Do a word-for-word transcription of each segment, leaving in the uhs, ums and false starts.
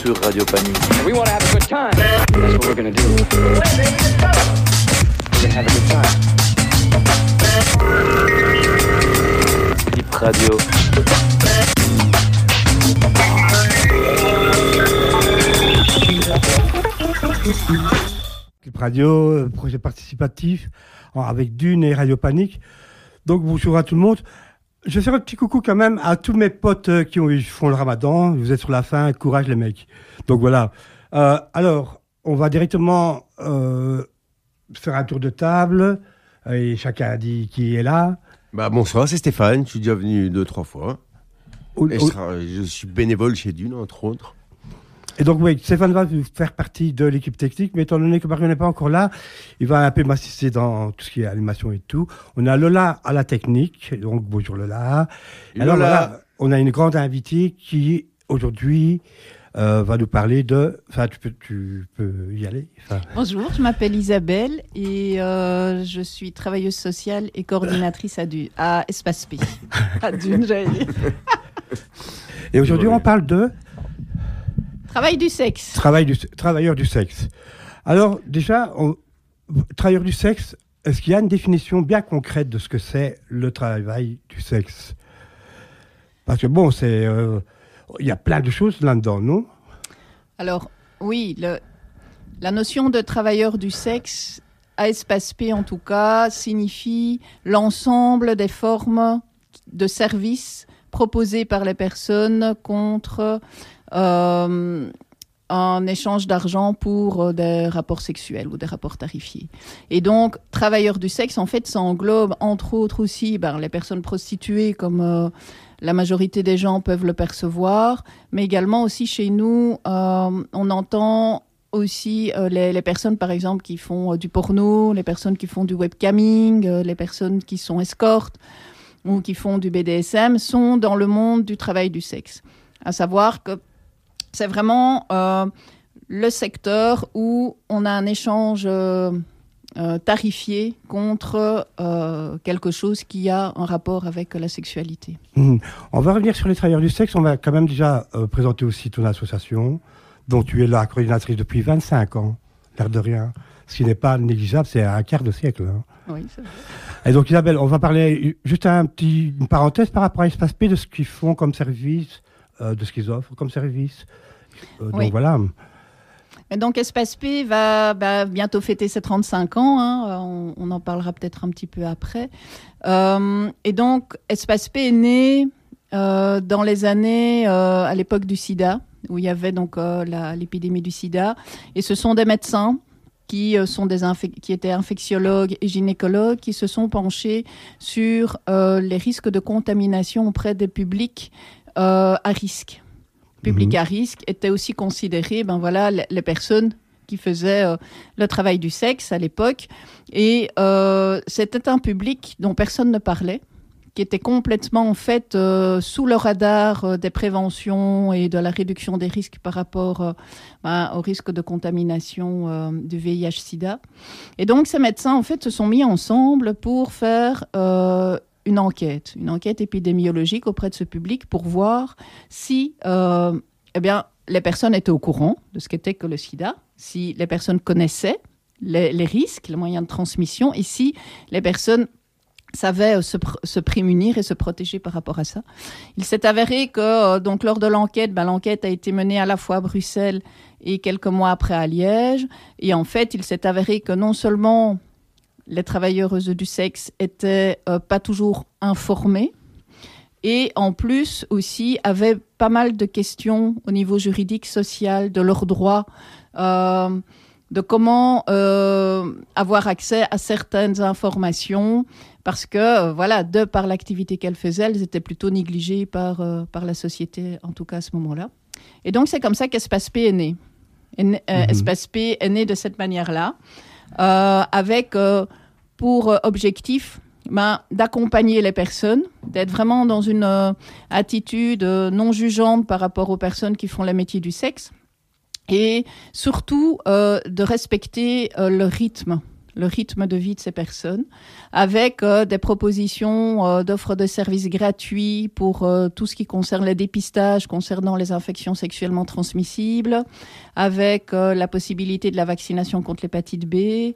sur Radio Panique. We want to have a good time. That's what we're going to do. We're going to have a good time. Clip Radio. Clip Radio, projet participatif avec Dune et Radio Panique. Donc bonjour à tout le monde. Je vais faire un petit coucou quand même à tous mes potes qui ont, font le ramadan. Vous êtes sur la fin, courage les mecs. Donc voilà. Euh, alors, on va directement euh, faire un tour de table. Et chacun a dit qui est là. Bah, bonsoir, c'est Stéphane. Je suis déjà venu deux, trois fois. Ou, et je, tra- je suis bénévole chez Dune, entre autres. Et donc, oui, Stéphane va faire partie de l'équipe technique, mais étant donné que Marion n'est pas encore là, il va un peu m'assister dans tout ce qui est animation et tout. On a Lola à la technique, donc bonjour Lola. Et alors Lola. voilà, on a une grande invitée qui, aujourd'hui, euh, va nous parler de... Enfin, tu peux, tu peux y aller. Enfin... Bonjour, je m'appelle Isabelle et euh, je suis travailleuse sociale et coordinatrice à, du, à Espace P. À Dune, j'allais dire. Et aujourd'hui, on parle de... Travail du sexe. Travail du, travailleur du sexe. Alors, déjà, on, travailleur du sexe, est-ce qu'il y a une définition bien concrète de ce que c'est le travail du sexe ? Parce que bon, c'est, euh, il y a plein de choses là-dedans, non ? Alors, oui, le, la notion de travailleur du sexe, à Espace P en tout cas, signifie l'ensemble des formes de services proposés par les personnes contre... Euh, en échange d'argent pour euh, des rapports sexuels ou des rapports tarifiés. Et donc, travailleurs du sexe, en fait, ça englobe entre autres aussi ben, les personnes prostituées, comme euh, la majorité des gens peuvent le percevoir, mais également aussi chez nous, euh, on entend aussi euh, les, les personnes, par exemple, qui font euh, du porno, les personnes qui font du webcamming, euh, les personnes qui sont escortes ou qui font du B D S M, sont dans le monde du travail du sexe. À savoir que c'est vraiment euh, le secteur où on a un échange euh, euh, tarifié contre euh, quelque chose qui a un rapport avec la sexualité. Mmh. On va revenir sur les travailleurs du sexe. On va quand même déjà euh, présenter aussi ton association, dont tu es la coordinatrice depuis vingt-cinq ans, l'air de rien. Ce qui n'est pas négligeable, c'est un quart de siècle. Hein. Oui, c'est vrai. Et donc Isabelle, on va parler juste un petit, une parenthèse par rapport à Espace P de ce qu'ils font comme service. Euh, de ce qu'ils offrent comme service. Euh, oui. Donc voilà. Et donc Espace P va, va bientôt fêter ses trente-cinq ans. Hein, on, on en parlera peut-être un petit peu après. Euh, et donc Espace P est né euh, dans les années, euh, à l'époque du sida, où il y avait donc euh, la, l'épidémie du sida. Et ce sont des médecins qui, euh, sont des infec- qui étaient infectiologues et gynécologues qui se sont penchés sur euh, les risques de contamination auprès des publics Euh, à risque. Public mmh. à risque étaient aussi considérés, ben voilà, les, les personnes qui faisaient euh, le travail du sexe à l'époque. Et euh, c'était un public dont personne ne parlait, qui était complètement en fait euh, sous le radar euh, des préventions et de la réduction des risques par rapport euh, ben, au risque de contamination euh, du V I H-Sida. Et donc ces médecins en fait se sont mis ensemble pour faire euh, une enquête, une enquête épidémiologique auprès de ce public pour voir si euh, eh bien, les personnes étaient au courant de ce qu'était que le sida, si les personnes connaissaient les, les risques, les moyens de transmission, et si les personnes savaient se, pr- se prémunir et se protéger par rapport à ça. Il s'est avéré que euh, donc, lors de l'enquête, ben, l'enquête a été menée à la fois à Bruxelles et quelques mois après à Liège. Et en fait, il s'est avéré que non seulement les travailleuses du sexe étaient euh, pas toujours informées, et en plus aussi avaient pas mal de questions au niveau juridique, social, de leurs droits, euh, de comment euh, avoir accès à certaines informations, parce que euh, voilà, de par l'activité qu'elles faisaient, elles étaient plutôt négligées par, euh, par la société, en tout cas à ce moment-là. Et donc c'est comme ça qu'Espace P est né. Et, euh, mm-hmm. Espace P est né de cette manière-là. Euh, avec euh, pour objectif ben, d'accompagner les personnes, d'être vraiment dans une euh, attitude euh, non jugeante par rapport aux personnes qui font le métier du sexe, et surtout euh, de respecter euh, le rythme le rythme de vie de ces personnes, avec euh, des propositions euh, d'offres de services gratuits pour euh, tout ce qui concerne les dépistages concernant les infections sexuellement transmissibles, avec euh, la possibilité de la vaccination contre l'hépatite B,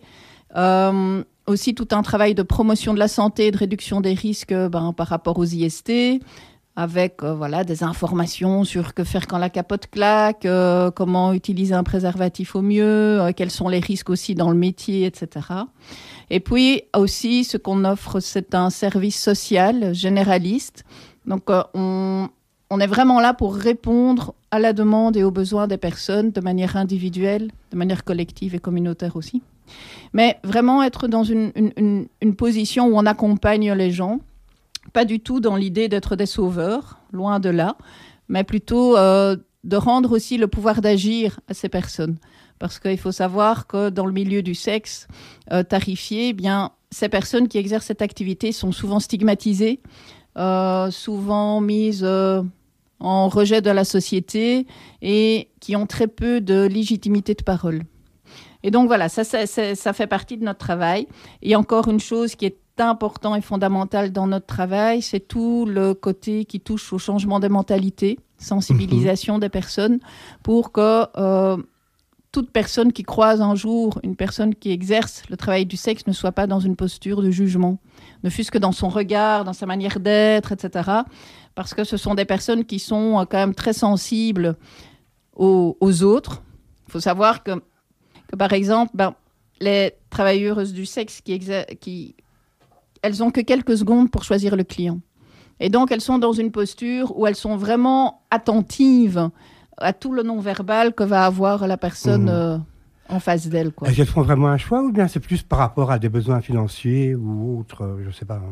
euh, aussi tout un travail de promotion de la santé et de réduction des risques ben, par rapport aux I S T, avec euh, voilà, des informations sur que faire quand la capote claque, euh, comment utiliser un préservatif au mieux, euh, quels sont les risques aussi dans le métier, et cetera. Et puis aussi, ce qu'on offre, c'est un service social généraliste. Donc, euh, on, on est vraiment là pour répondre à la demande et aux besoins des personnes de manière individuelle, de manière collective et communautaire aussi. Mais vraiment être dans une, une, une, une position où on accompagne les gens, pas du tout dans l'idée d'être des sauveurs, loin de là, mais plutôt euh, de rendre aussi le pouvoir d'agir à ces personnes. Parce qu'il faut savoir que dans le milieu du sexe euh, tarifié, eh bien, ces personnes qui exercent cette activité sont souvent stigmatisées, euh, souvent mises euh, en rejet de la société et qui ont très peu de légitimité de parole. Et donc voilà, ça, ça, ça, ça fait partie de notre travail. Et encore une chose qui est important et fondamental dans notre travail, c'est tout le côté qui touche au changement des mentalités, sensibilisation mmh. des personnes, pour que euh, toute personne qui croise un jour une personne qui exerce le travail du sexe ne soit pas dans une posture de jugement, ne fût-ce que dans son regard, dans sa manière d'être, et cetera. Parce que ce sont des personnes qui sont quand même très sensibles aux, aux autres. Il faut savoir que, que par exemple, ben, les travailleuses du sexe qui, exer- qui elles n'ont que quelques secondes pour choisir le client. Et donc, elles sont dans une posture où elles sont vraiment attentives à tout le non-verbal que va avoir la personne mmh. euh, en face d'elle. Quoi. Est-ce qu'elles font vraiment un choix ou bien c'est plus par rapport à des besoins financiers ou autres, euh, je ne sais pas.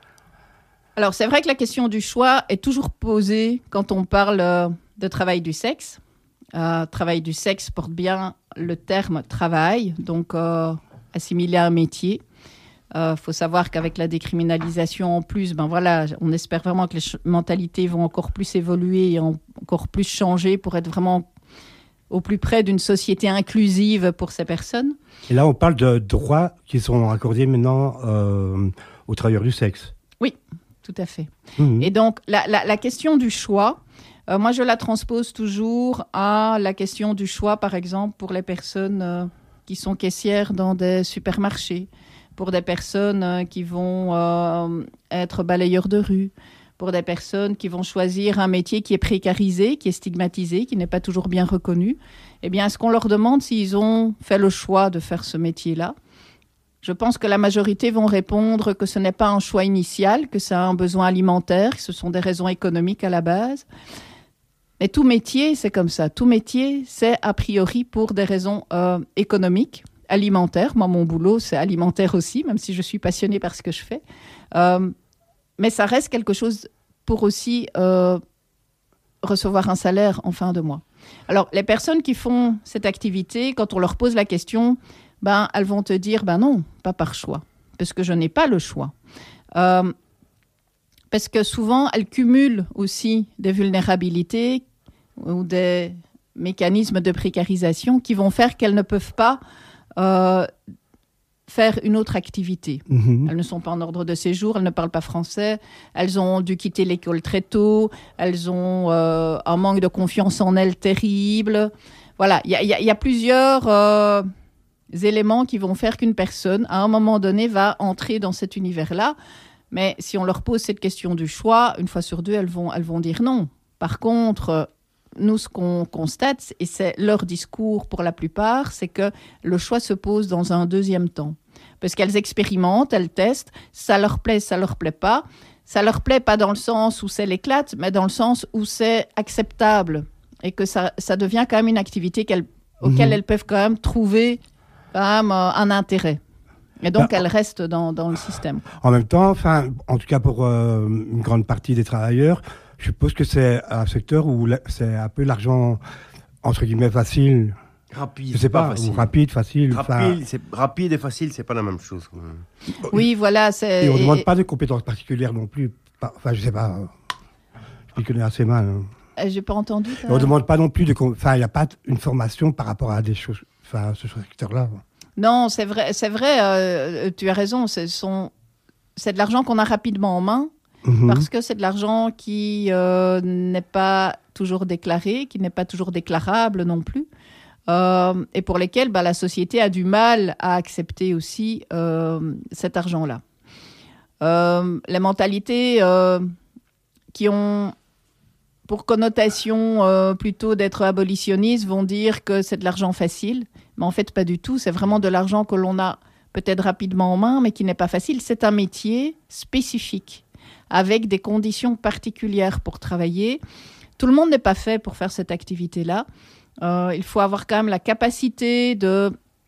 Alors, c'est vrai que la question du choix est toujours posée quand on parle euh, de travail du sexe. Euh, travail du sexe porte bien le terme travail, donc euh, assimilé à un métier. Il euh, faut savoir qu'avec la décriminalisation en plus, ben voilà, on espère vraiment que les ch- mentalités vont encore plus évoluer et en- encore plus changer pour être vraiment au plus près d'une société inclusive pour ces personnes. Et là, on parle de droits qui sont accordés maintenant euh, aux travailleurs du sexe. Oui, tout à fait. Mmh. Et donc, la, la, la question du choix, euh, moi, je la transpose toujours à la question du choix, par exemple, pour les personnes euh, qui sont caissières dans des supermarchés, pour des personnes euh, qui vont euh, être balayeurs de rue, pour des personnes qui vont choisir un métier qui est précarisé, qui est stigmatisé, qui n'est pas toujours bien reconnu. Eh bien, est-ce qu'on leur demande s'ils ont fait le choix de faire ce métier-là ? Je pense que la majorité vont répondre que ce n'est pas un choix initial, que c'est un besoin alimentaire, que ce sont des raisons économiques à la base. Mais tout métier, c'est comme ça. Tout métier, c'est a priori pour des raisons euh, économiques, alimentaires. Moi, mon boulot, c'est alimentaire aussi, même si je suis passionnée par ce que je fais. Euh, mais ça reste quelque chose pour aussi euh, recevoir un salaire en fin de mois. Alors, les personnes qui font cette activité, quand on leur pose la question, ben, elles vont te dire, ben non, pas par choix, parce que je n'ai pas le choix. Euh, parce que souvent, elles cumulent aussi des vulnérabilités ou des mécanismes de précarisation qui vont faire qu'elles ne peuvent pas euh, faire une autre activité. Mmh. Elles ne sont pas en ordre de séjour, elles ne parlent pas français, elles ont dû quitter l'école très tôt, elles ont euh, un manque de confiance en elles terrible. Voilà, il y, y, y a plusieurs euh, éléments qui vont faire qu'une personne, à un moment donné, va entrer dans cet univers-là. Mais si on leur pose cette question du choix, une fois sur deux, elles vont, elles vont dire non. Par contre, nous, ce qu'on constate, et c'est leur discours pour la plupart, c'est que le choix se pose dans un deuxième temps. Parce qu'elles expérimentent, elles testent, ça leur plaît, ça leur plaît pas. Ça leur plaît pas dans le sens où c'est l'éclate, mais dans le sens où c'est acceptable. Et que ça, ça devient quand même une activité qu'elles, mmh. auquel elles peuvent quand même trouver quand même, euh, un intérêt. Et donc, bah, elles restent dans, dans le système. En même temps, enfin, en tout cas pour euh, une grande partie des travailleurs, je suppose que c'est un secteur où c'est un peu l'argent, entre guillemets, facile. Rapide, je sais pas, pas facile. Ou rapide, facile. Rapide, c'est, rapide et facile, c'est pas la même chose. Oui, voilà. C'est... Et on ne demande pas de compétences particulières non plus. Enfin, je sais pas. Je m'y connais assez mal. Hein. J'ai pas entendu. On ne demande pas non plus de. Enfin, il n'y a pas une formation par rapport à des choses. Enfin, ce secteur-là. Non, c'est vrai, c'est vrai. Euh, tu as raison. C'est, son... c'est de l'argent qu'on a rapidement en main. Mmh. Parce que c'est de l'argent qui euh, n'est pas toujours déclaré, qui n'est pas toujours déclarable non plus, euh, et pour lesquels bah, la société a du mal à accepter aussi euh, cet argent-là. Euh, les mentalités euh, qui ont pour connotation euh, plutôt d'être abolitionnistes vont dire que c'est de l'argent facile, mais en fait pas du tout. C'est vraiment de l'argent que l'on a peut-être rapidement en main, mais qui n'est pas facile. C'est un métier spécifique, avec des conditions particulières pour travailler. Tout le monde n'est pas fait pour faire cette activité-là. Euh, il faut avoir quand même la capacité de,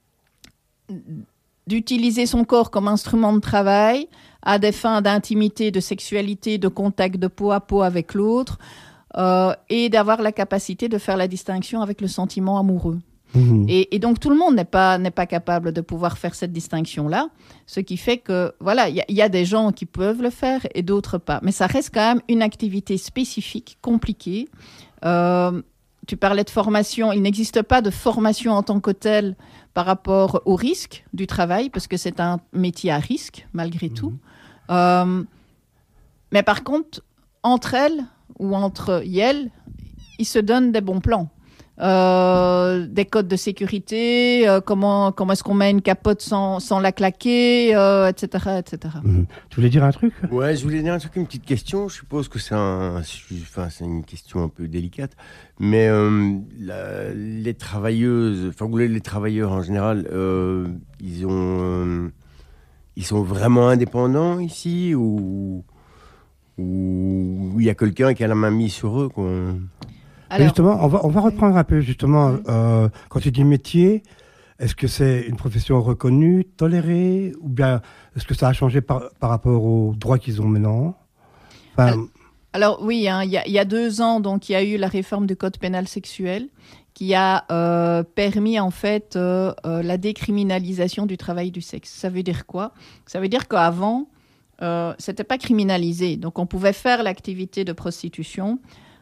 d'utiliser son corps comme instrument de travail à des fins d'intimité, de sexualité, de contact de peau à peau avec l'autre, euh, et d'avoir la capacité de faire la distinction avec le sentiment amoureux. Mmh. Et, et donc, tout le monde n'est pas, n'est pas capable de pouvoir faire cette distinction-là, ce qui fait que, voilà, il y, y a des gens qui peuvent le faire et d'autres pas. Mais ça reste quand même une activité spécifique, compliquée. Euh, tu parlais de formation. Il n'existe pas de formation en tant que telle par rapport au risque du travail, parce que c'est un métier à risque, malgré mmh. tout. Euh, mais par contre, entre elles ou entre elles, ils se donnent des bons plans. Euh, des codes de sécurité, euh, comment, comment est-ce qu'on met une capote sans, sans la claquer, euh, et cetera, et cetera. Mmh. Tu voulais dire un truc ? Ouais, je voulais dire un truc, une petite question. Je suppose que c'est, un, enfin, c'est une question un peu délicate, mais euh, la, les travailleuses, enfin les, les travailleurs en général, euh, ils ont, euh, ils sont vraiment indépendants ici, ou ou il y a quelqu'un qui a la main mise sur eux, quoi. Alors, justement, on va, on va reprendre un peu, justement, euh, quand tu dis métier, est-ce que c'est une profession reconnue, tolérée, ou bien est-ce que ça a changé par, par rapport aux droits qu'ils ont maintenant ? Enfin, alors, alors oui, il hein, y, y a deux ans, donc il y a eu la réforme du code pénal sexuel qui a euh, permis en fait euh, euh, la décriminalisation du travail du sexe. Ça veut dire quoi ? Ça veut dire qu'avant, euh, c'était pas criminalisé, donc on pouvait faire l'activité de prostitution.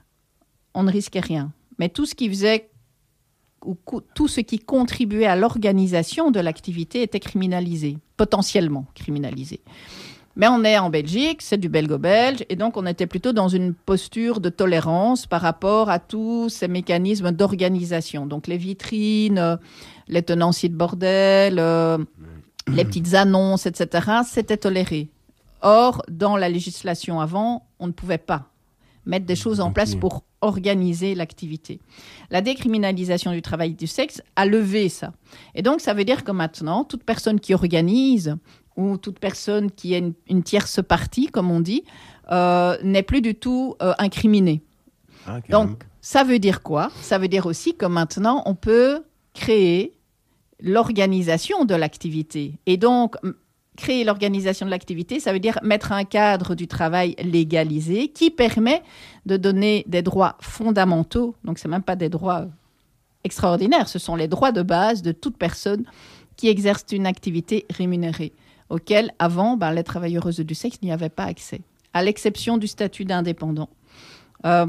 On ne risquait rien. Mais tout ce qui faisait, ou co- tout ce qui contribuait à l'organisation de l'activité était criminalisé, potentiellement criminalisé. Mais on est en Belgique, c'est du belgo-belge, et donc on était plutôt dans une posture de tolérance par rapport à tous ces mécanismes d'organisation. Donc les vitrines, euh, les tenanciers de bordel, euh, les petites annonces, et cetera, c'était toléré. Or, dans la législation avant, on ne pouvait pas mettre des choses en place pour organiser l'activité. La décriminalisation du travail du sexe a levé ça. Et donc, ça veut dire que maintenant, toute personne qui organise ou toute personne qui est une, une tierce partie, comme on dit, euh, n'est plus du tout euh, incriminée. Ah, donc, ça veut dire quoi ? Ça veut dire aussi que maintenant, on peut créer l'organisation de l'activité. Et donc, créer l'organisation de l'activité, ça veut dire mettre un cadre du travail légalisé qui permet de donner des droits fondamentaux. Donc, ce n'est même pas des droits extraordinaires, ce sont les droits de base de toute personne qui exerce une activité rémunérée, auxquels, avant, ben, les travailleuses du sexe n'y avaient pas accès, à l'exception du statut d'indépendant. Euh,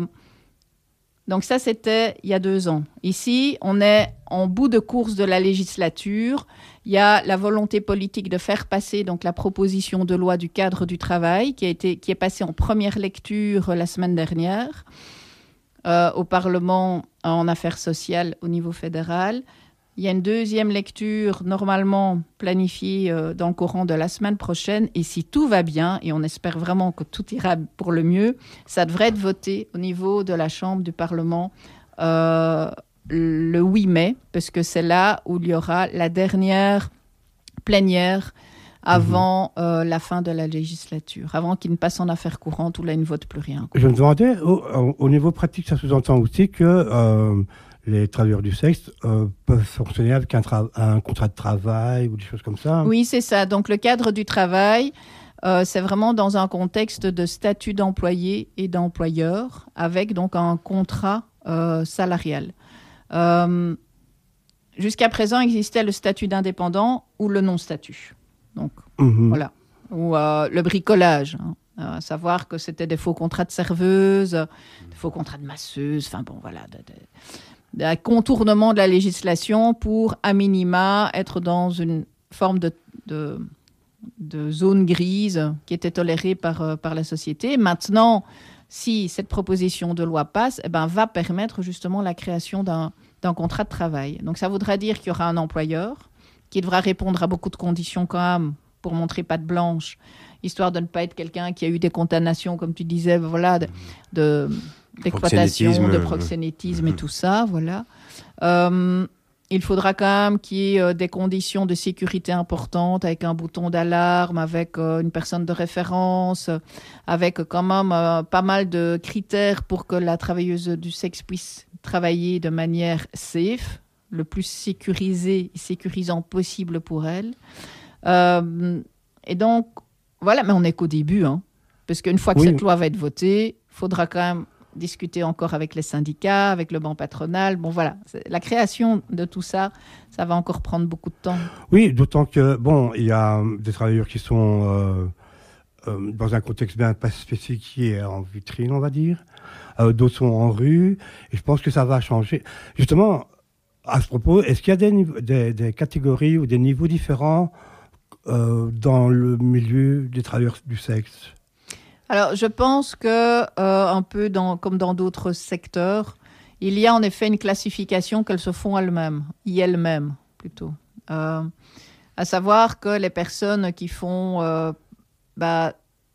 donc ça, c'était il y a deux ans. Ici, on est en bout de course de la législature. Il y a la volonté politique de faire passer donc, la proposition de loi du cadre du travail qui, a été, qui est passée en première lecture la semaine dernière euh, au Parlement en affaires sociales au niveau fédéral. Il y a une deuxième lecture normalement planifiée euh, dans le courant de la semaine prochaine. Et si tout va bien, et on espère vraiment que tout ira pour le mieux, ça devrait être voté au niveau de la Chambre du Parlement euh, le huit mai, parce que c'est là où il y aura la dernière plénière avant mmh. euh, la fin de la législature, avant qu'il ne passe en affaires courantes où là, il ne vote plus rien. Quoi. Je me demandais, au, au niveau pratique, ça sous-entend aussi que euh, les travailleurs du sexe euh, peuvent fonctionner avec un, tra- un contrat de travail ou des choses comme ça. Oui, c'est ça. Donc, le cadre du travail, euh, c'est vraiment dans un contexte de statut d'employé et d'employeur, avec donc un contrat euh, salarial. Euh, jusqu'à présent, existait le statut d'indépendant ou le non-statut. Donc, mmh. voilà. Ou euh, le bricolage. Hein. Euh, à savoir que c'était des faux contrats de serveuse, des faux contrats de masseuse, enfin bon, voilà. De, de... d'un contournement de la législation pour, à minima, être dans une forme de, de, de zone grise qui était tolérée par, euh, par la société. Maintenant, si cette proposition de loi passe, eh ben, va permettre justement la création d'un, d'un contrat de travail. Donc ça voudra dire qu'il y aura un employeur qui devra répondre à beaucoup de conditions quand même pour montrer patte blanche, histoire de ne pas être quelqu'un qui a eu des condamnations, comme tu disais, voilà, de, de, d'exploitation, Proxénétisme, de proxénétisme euh, et tout ça, voilà. Euh, il faudra quand même qu'il y ait euh, des conditions de sécurité importantes, avec un bouton d'alarme, avec euh, une personne de référence, euh, avec quand même euh, pas mal de critères pour que la travailleuse du sexe puisse travailler de manière safe, le plus sécurisé et sécurisant possible pour elle. Euh, et donc, voilà, mais on n'est qu'au début, hein, parce qu'une fois que Oui. cette loi va être votée, il faudra quand même discuter encore avec les syndicats, avec le banc patronal. Bon, voilà, c'est- la création de tout ça, ça va encore prendre beaucoup de temps. Oui, d'autant que, bon, il y a euh, des travailleurs qui sont euh, euh, dans un contexte bien pas spécifique qui est en vitrine, on va dire. Euh, d'autres sont en rue. Et je pense que ça va changer. Justement, à ce propos, est-ce qu'il y a des, niveaux- des, des catégories ou des niveaux différents euh, dans le milieu des travailleurs du sexe? Alors, je pense que, euh, un peu dans, comme dans d'autres secteurs, il y a en effet une classification qu'elles se font elles-mêmes, y elles-mêmes plutôt. Euh, à savoir que les personnes qui font euh, bah,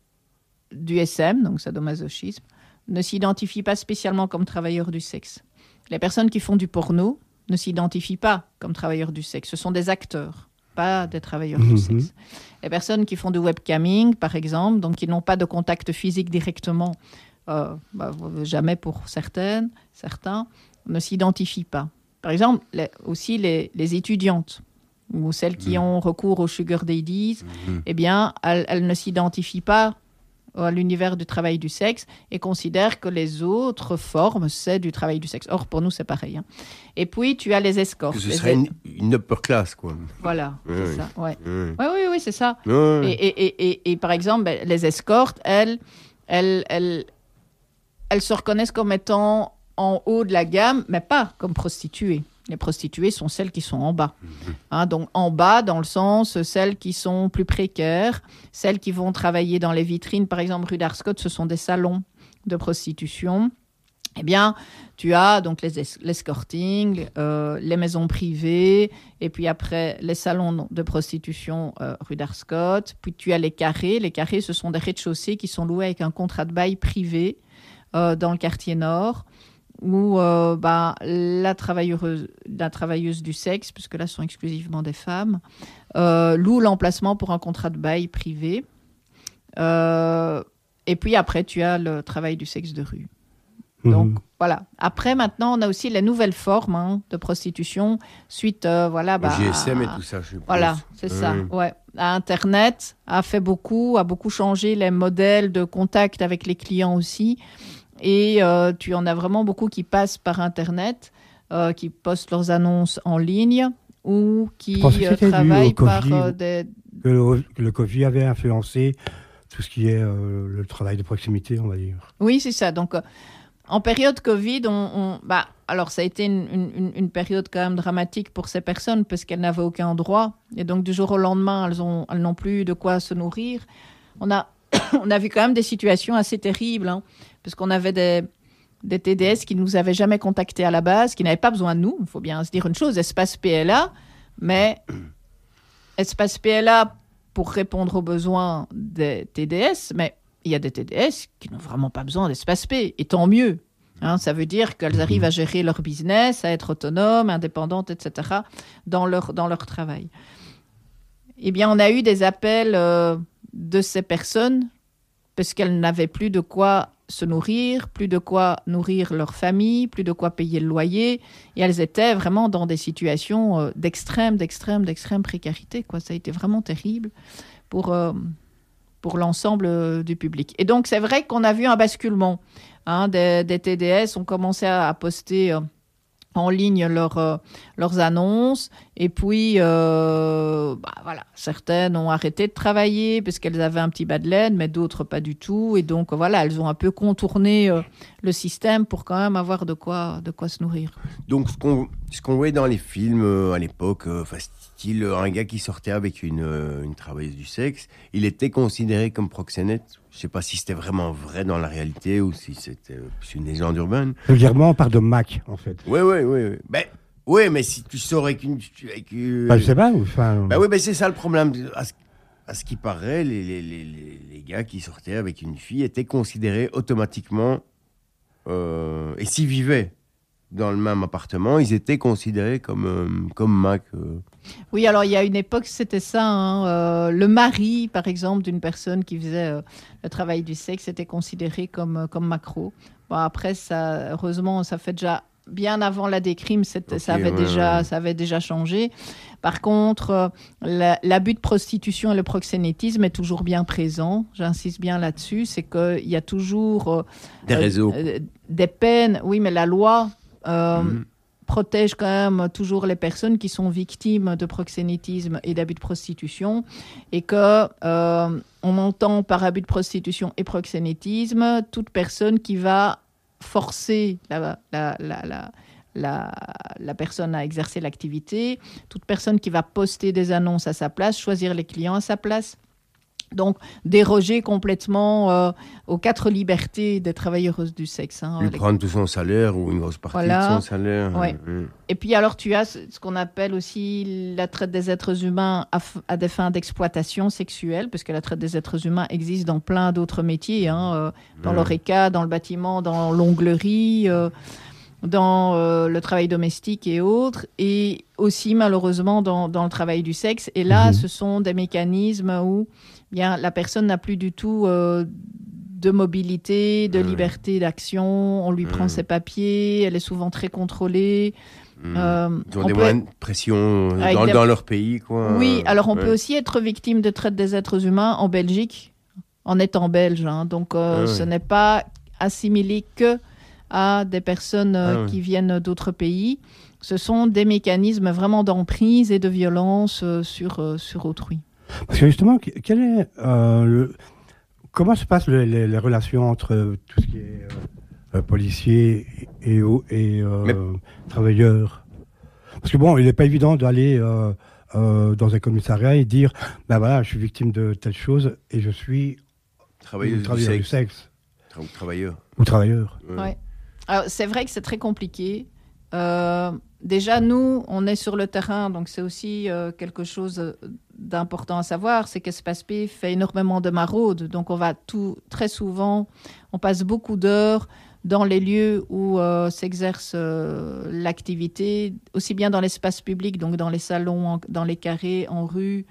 du S M, donc sadomasochisme, ne s'identifient pas spécialement comme travailleurs du sexe. Les personnes qui font du porno ne s'identifient pas comme travailleurs du sexe. Ce sont des acteurs, pas des travailleurs Mhm. du sexe. Les personnes qui font du webcamming, par exemple, donc qui n'ont pas de contact physique directement, euh, bah, jamais pour certaines, certains, ne s'identifient pas. Par exemple, les- aussi les, les étudiantes ou celles qui ont recours au sugar daddies, Mhm. eh bien, elles, elles ne s'identifient pas à l'univers du travail du sexe et considèrent que les autres formes, c'est du travail du sexe. Or, pour nous, c'est pareil, hein. Et puis, tu as les escorts. Que ce Les serait es- une, une upper class, quoi. Voilà, Oui, c'est oui. ça. Ouais. Ouais. Oui, oui, oui, c'est ça. Ouais. Et, et, et, et, et par exemple, ben, les escortes, elles, elles, elles, elles se reconnaissent comme étant en haut de la gamme, mais pas comme prostituées. Les prostituées sont celles qui sont en bas. Hein, donc en bas, dans le sens, celles qui sont plus précaires, celles qui vont travailler dans les vitrines. Par exemple, rue d'Arscott, ce sont des salons de prostitution. Eh bien, tu as donc les es- l'escorting, euh, les maisons privées, et puis après les salons de prostitution euh, rue d'Arscott. Puis tu as les carrés. Les carrés, ce sont des rez-de-chaussée qui sont loués avec un contrat de bail privé euh, dans le quartier nord, où euh, bah, la, travailleuse, la travailleuse du sexe, puisque là, ce sont exclusivement des femmes, euh, loue l'emplacement pour un contrat de bail privé. Euh, et puis après, tu as le travail du sexe de rue. Donc, Mhm. voilà. Après, maintenant, on a aussi les nouvelles formes hein, de prostitution suite euh, voilà, Au bah, G S M et tout ça, je suppose. voilà, c'est ça. Ouais. Ouais. Internet a fait beaucoup, a beaucoup changé les modèles de contact avec les clients aussi. Et euh, tu en as vraiment beaucoup qui passent par Internet, euh, qui postent leurs annonces en ligne ou qui pense que euh, c'était dû au travaillent par Covid. euh, des... Que le, que le Covid avait influencé tout ce qui est euh, le travail de proximité, on va dire. Oui, c'est ça. Donc, euh, en période Covid, on, on- bah, alors ça a été une, une- une période quand même dramatique pour ces personnes parce qu'elles n'avaient aucun droit. Et donc, du jour au lendemain, elles, ont, elles n'ont plus de quoi se nourrir. On a, on a vu quand même des situations assez terribles, hein, parce qu'on avait des, des T D S qui ne nous avaient jamais contactés à la base, qui n'avaient pas besoin de nous. Il faut bien se dire une chose, Espace P L A, mais Espace P L A pour répondre aux besoins des T D S, mais il y a des T D S qui n'ont vraiment pas besoin d'Espace P, et tant mieux. Hein, ça veut dire qu'elles arrivent à gérer leur business, à être autonomes, indépendantes, et cetera, dans leur, dans leur travail. Eh bien, on a eu des appels euh, de ces personnes parce qu'elles n'avaient plus de quoi se nourrir, plus de quoi nourrir leur famille, plus de quoi payer le loyer. Et elles étaient vraiment dans des situations euh, d'extrême, d'extrême, d'extrême précarité, quoi. Ça a été vraiment terrible pour, euh, pour l'ensemble euh, du public. Et donc, c'est vrai qu'on a vu un basculement. Hein, des, des T D S ont commencé à, à poster euh, en ligne leur, euh, leurs annonces. Et puis, euh, bah, voilà, certaines ont arrêté de travailler parce qu'elles avaient un petit bas de laine, mais d'autres pas du tout. Et donc, voilà, elles ont un peu contourné euh, le système pour quand même avoir de quoi, de quoi se nourrir. Donc, ce qu'on, ce qu'on voyait dans les films euh, à l'époque, euh, style un gars qui sortait avec une, euh, une travailleuse du sexe, il était considéré comme proxénète. Je ne sais pas si c'était vraiment vrai dans la réalité ou si c'était euh, une légende urbaine. Régulièrement, on parle de Mac, en fait. Oui, oui, oui. Ben, oui, mais si tu sors avec une... Avec, euh... bah, je sais pas. Enfin... Ben oui, ben c'est ça le problème. À ce, à ce qui paraît, les, les, les, les gars qui sortaient avec une fille étaient considérés automatiquement... Euh, et s'ils vivaient dans le même appartement, ils étaient considérés comme, euh, comme Mac. Euh. Oui, alors il y a une époque, c'était ça. Hein, euh, le mari, par exemple, d'une personne qui faisait euh, le travail du sexe était considéré comme, comme macro. Bon, après, ça, heureusement, ça fait déjà... Bien avant la décrime, okay, ça, avait ouais, déjà, ouais. ça avait déjà changé. Par contre, euh, la, l'abus de prostitution et le proxénétisme est toujours bien présent. J'insiste bien là-dessus. C'est qu'il y a toujours... Euh, des réseaux. Euh, des peines. Oui, mais la loi euh, mmh. protège quand même toujours les personnes qui sont victimes de proxénétisme et d'abus de prostitution. Et que euh, on entend par abus de prostitution et proxénétisme toute personne qui va forcer la, la, la, la, la, la personne à exercer l'activité, toute personne qui va poster des annonces à sa place, choisir les clients à sa place. Donc, déroger complètement euh, aux quatre libertés des travailleuses du sexe. Hein, Lui les... prendre tout son salaire ou une grosse partie voilà. de son salaire. Ouais. Mmh. Et puis alors, tu as ce qu'on appelle aussi la traite des êtres humains à, f- à des fins d'exploitation sexuelle, parce que la traite des êtres humains existe dans plein d'autres métiers, hein, euh, dans mmh. l'horeca, dans le bâtiment, dans l'onglerie, euh, dans euh, le travail domestique et autres, et aussi malheureusement dans, dans le travail du sexe. Et là, mmh. ce sont des mécanismes où bien, la personne n'a plus du tout euh, de mobilité, de mmh. liberté d'action. On lui mmh. prend ses papiers, elle est souvent très contrôlée. Mmh. Euh, Ils ont des moyens de pression dans, des... dans leur pays, quoi. Oui, alors on ouais. peut aussi être victime de traite des êtres humains en Belgique, en étant belge. Hein. Donc, euh, ah, ce oui. n'est pas assimilé que à des personnes euh, ah, oui. qui viennent d'autres pays. Ce sont des mécanismes vraiment d'emprise et de violence euh, sur, euh, sur autrui. Parce que justement, quel est, euh, le, comment se passent les, les, les relations entre tout ce qui est euh, policiers et, et euh, Mais... travailleurs? Parce que bon, il n'est pas évident d'aller euh, euh, dans un commissariat et dire, ben voilà, je suis victime de telle chose et je suis travailleuse travailleur du sexe. Du sexe. Ou travailleur. Ou travailleur. Ouais. Ouais. Alors, c'est vrai que c'est très compliqué. Euh, déjà, nous, on est sur le terrain, donc c'est aussi euh, quelque chose d'important à savoir, c'est qu'Espace P fait énormément de maraudes, donc on va tout, très souvent, on passe beaucoup d'heures dans les lieux où euh, s'exerce euh, l'activité, aussi bien dans l'espace public, donc dans les salons, en, dans les carrés, en rue,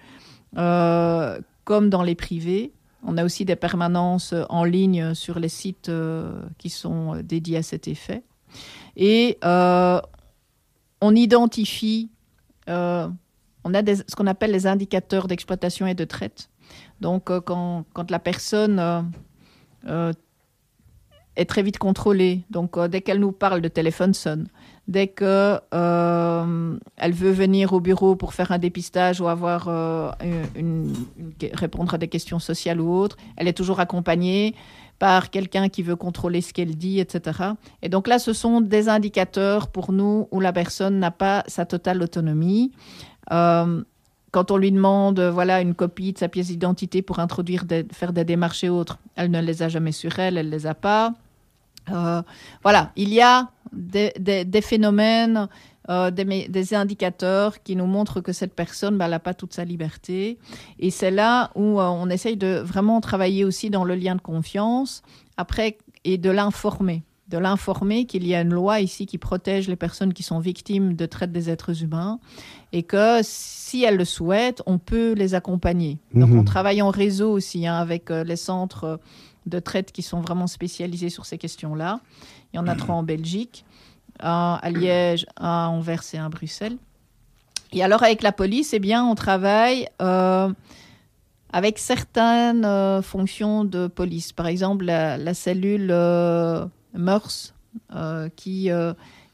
euh, comme dans les privés. On a aussi des permanences en ligne sur les sites euh, qui sont dédiés à cet effet. Et euh, on identifie, euh, on a des, ce qu'on appelle les indicateurs d'exploitation et de traite. Donc, euh, quand, quand la personne euh, euh, est très vite contrôlée, donc euh, dès qu'elle nous parle, le téléphone sonne. Dès qu'elle euh, veut venir au bureau pour faire un dépistage ou avoir, euh, une, une, répondre à des questions sociales ou autres, elle est toujours accompagnée par quelqu'un qui veut contrôler ce qu'elle dit, et cetera. Et donc là, ce sont des indicateurs pour nous où la personne n'a pas sa totale autonomie. Euh, quand on lui demande voilà, une copie de sa pièce d'identité pour introduire des, faire des démarches et autres, elle ne les a jamais sur elle, elle ne les a pas. Euh, voilà, il y a des, des, des phénomènes, euh, des, des indicateurs qui nous montrent que cette personne bah, n'a pas toute sa liberté. Et c'est là où euh, on essaye de vraiment travailler aussi dans le lien de confiance après, et de l'informer. De l'informer qu'il y a une loi ici qui protège les personnes qui sont victimes de traite des êtres humains et que si elles le souhaitent, on peut les accompagner. Mmh. Donc on travaille en réseau aussi hein, avec euh, les centres euh, de traite qui sont vraiment spécialisés sur ces questions-là. Il y en a trois en Belgique, un à Liège, un à Anvers et un à Bruxelles. Et alors, avec la police, eh bien, on travaille euh, avec certaines euh, fonctions de police. Par exemple, la, la cellule euh, mœurs, euh, qui, euh,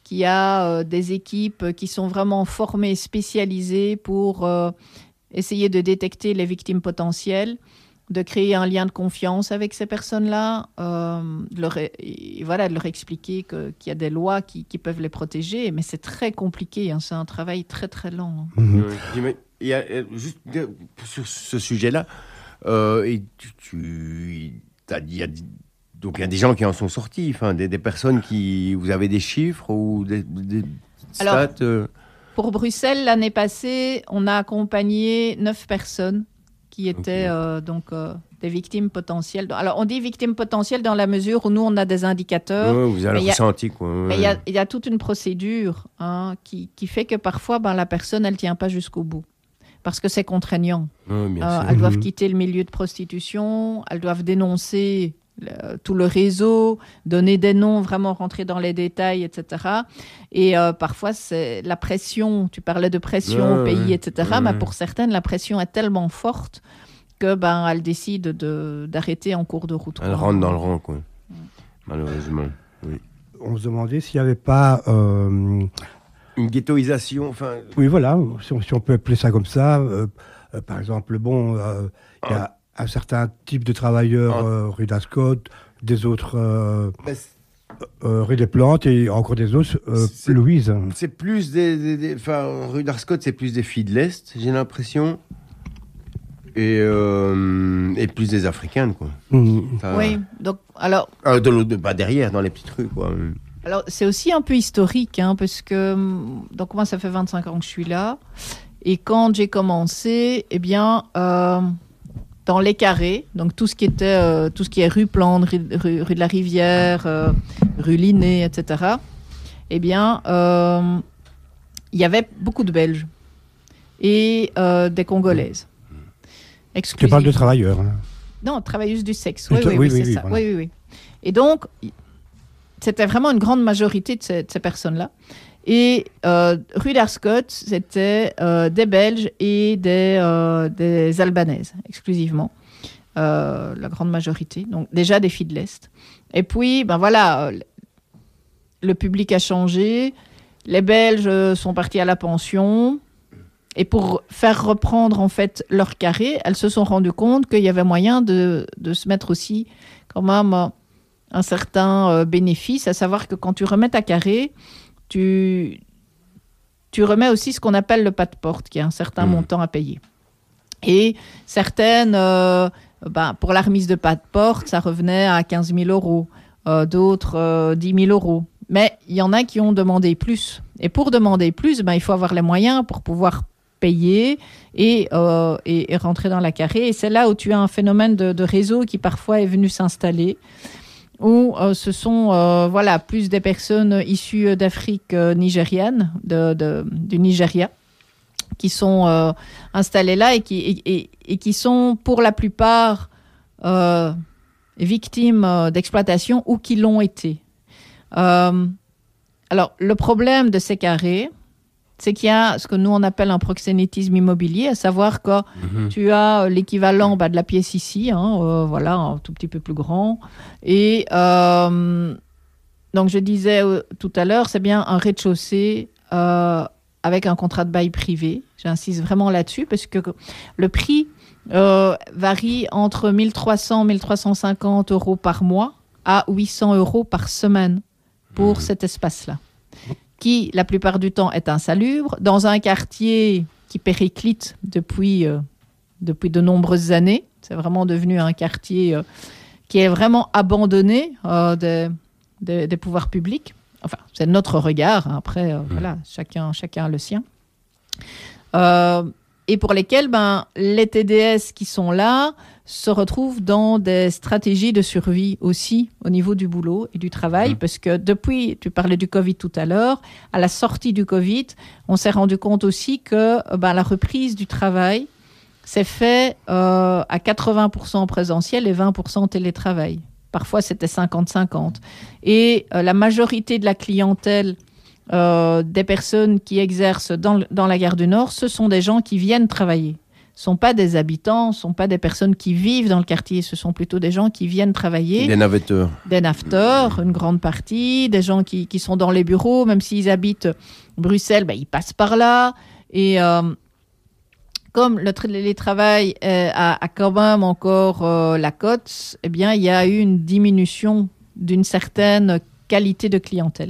qu'il y a euh, des équipes qui sont vraiment formées, spécialisées pour euh, essayer de détecter les victimes potentielles, de créer un lien de confiance avec ces personnes-là, euh, de leur, et voilà, de leur expliquer que, qu'il y a des lois qui, qui peuvent les protéger, mais c'est très compliqué, hein, c'est un travail très très lent. Hein. Mhm. Euh, il y a, euh, juste de- sur ce sujet-là, euh, et tu, tu t'as dit, il y a, donc il y a des gens qui en sont sortis, enfin des, des personnes qui, vous avez des chiffres ou des, des stats. Alors, euh, Pour Bruxelles, l'année passée, on a accompagné neuf personnes qui étaient Ok. euh, donc euh, des victimes potentielles. Alors, on dit victimes potentielles dans la mesure où nous, on a des indicateurs. ouais, vous avez mais il y a- ressenti quoi. Ouais. Mais il y a, il y a toute une procédure hein, qui, qui fait que parfois, ben, la personne, elle ne tient pas jusqu'au bout. Parce que c'est contraignant. Ouais, bien Euh, sûr. elles doivent Mhm. quitter le milieu de prostitution, elles doivent dénoncer le- tout le réseau, donner des noms, vraiment rentrer dans les détails, et cetera. Et euh, parfois, c'est la pression, tu parlais de pression Ouais, au pays, ouais. et cetera. Ouais, Mais ouais. pour certaines, la pression est tellement forte que ben, elles décident de, d'arrêter en cours de route. Elle quoi. rentre dans le rang, quoi. Malheureusement. On se demandait s'il n'y avait pas... euh, Une ghettoisation, enfin. oui, voilà, si on, si on peut appeler ça comme ça. euh, euh, par exemple, bon, euh, il y a un certain type de travailleurs Ah. euh, rue d'Ascot, des autres euh, ben, c'est- euh, rue des Plantes et encore des autres euh, C'est- Louise. C'est plus des, des- des- enfin, rue d'Arscott, c'est plus des filles de l'Est, j'ai l'impression. Et, euh, et plus des Africaines, quoi. Mhm. Enfin, Oui, donc, alors, euh, de l'autre, bah, derrière, dans les petites rues, quoi. Alors, c'est aussi un peu historique, hein, parce que hum, donc moi, ça fait vingt-cinq ans que je suis là. Et quand j'ai commencé, eh bien, euh, dans les carrés, donc tout ce qui était, euh, tout ce qui est rue Plante, rue, rue- rue de la Rivière, euh, rue Linné, et cetera, eh bien, euh, il y avait beaucoup de Belges et euh, des Congolaises. Tu Exclusivement. parles de travailleurs. hein. Non, travailleuse du sexe. Oui, Oui, oui, oui, oui, oui, c'est oui, ça. voilà. Oui, oui, oui. Et donc, y- c'était vraiment une grande majorité de ces, de ces personnes-là. Et euh, rue d'Arscott, c'était euh, des Belges et des, euh, des Albanaises, exclusivement. Euh, la grande majorité. Donc, déjà des filles de l'Est. Et puis, ben voilà, euh, le public a changé. Les Belges euh, sont partis à la pension. Et pour faire reprendre en fait leur carré, elles se sont rendues compte qu'il y avait moyen de, de se mettre aussi quand même euh, un certain euh, bénéfice, à savoir que quand tu remets ta carré, tu, tu remets aussi ce qu'on appelle le pas de porte, qui est un certain Mmh. montant à payer. Et certaines, euh, ben, pour la remise de pas de porte, ça revenait à quinze mille euros, euh, d'autres euh, dix mille euros. Mais il y en a qui ont demandé plus. Et pour demander plus, ben, il faut avoir les moyens pour pouvoir payer et, euh, et, et rentrer dans la carré. Et c'est là où tu as un phénomène de, de réseau qui parfois est venu s'installer, où euh, ce sont euh, voilà, plus des personnes issues d'Afrique euh, nigériane, de, de, du Nigeria, qui sont euh, installées là et qui, et, et, et qui sont pour la plupart euh, victimes euh, d'exploitation ou qui l'ont été. Euh, alors, le problème de ces carrés, c'est qu'il y a ce que nous on appelle un proxénétisme immobilier, à savoir que Mhm. tu as l'équivalent bah, de la pièce ici, hein, euh, voilà, un tout petit peu plus grand. Et euh, donc je disais euh, tout à l'heure, c'est bien un rez-de-chaussée euh, avec un contrat de bail privé. J'insiste vraiment là-dessus parce que le prix euh, varie entre mille trois cents mille trois cent cinquante euros par mois à huit cents euros par semaine pour Mhm. cet espace-là, qui, la plupart du temps, est insalubre, dans un quartier qui périclite depuis, euh, depuis de nombreuses années. C'est vraiment devenu un quartier euh, qui est vraiment abandonné euh, des, des, des pouvoirs publics. Enfin, c'est notre regard. hein. Après, euh, voilà, chacun, chacun a le sien. Euh, et pour lesquels ben, les T D S qui sont là se retrouvent dans des stratégies de survie aussi au niveau du boulot et du travail, Mmh. parce que depuis, tu parlais du Covid tout à l'heure, à la sortie du Covid, on s'est rendu compte aussi que euh, ben, la reprise du travail s'est fait euh, à quatre-vingts pour cent en présentiel et vingt pour cent en télétravail. Parfois, c'était cinquante cinquante. Et euh, la majorité de la clientèle euh, des personnes qui exercent dans, dans la gare du Nord, ce sont des gens qui viennent travailler. sont pas des habitants, sont pas des personnes qui vivent dans le quartier, ce sont plutôt des gens qui viennent travailler. Des navetteurs. Des navetteurs, une grande partie, des gens qui, qui sont dans les bureaux, même s'ils habitent Bruxelles, ben, ils passent par là. Et euh, comme le télétravail euh, a, a quand même encore euh, la cote, eh bien, il y a eu une diminution d'une certaine qualité de clientèle.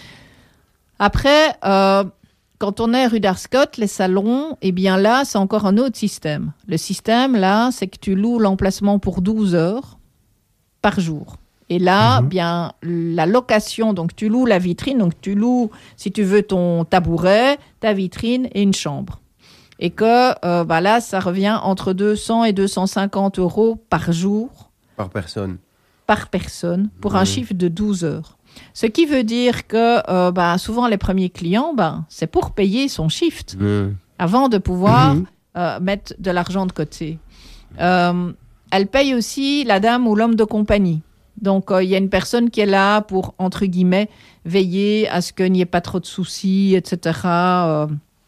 Après, euh, quand on est rue d'Arscott, les salons, eh bien là, c'est encore un autre système. Le système, là, c'est que tu loues l'emplacement pour douze heures par jour. Et là, mmh. bien, la location, donc tu loues la vitrine, donc tu loues, si tu veux, ton tabouret, ta vitrine et une chambre. Et que euh, bah là, ça revient entre deux cents et deux cent cinquante euros par jour. Par personne. Par personne, pour mmh. un chiffre de douze heures. Ce qui veut dire que euh, bah, souvent les premiers clients, bah, c'est pour payer son shift mmh. avant de pouvoir mmh. euh, mettre de l'argent de côté. Euh, elle paye aussi la dame ou l'homme de compagnie. Donc, il euh, y a une personne qui est là pour, entre guillemets, veiller à ce qu'il n'y ait pas trop de soucis, et cetera. Euh,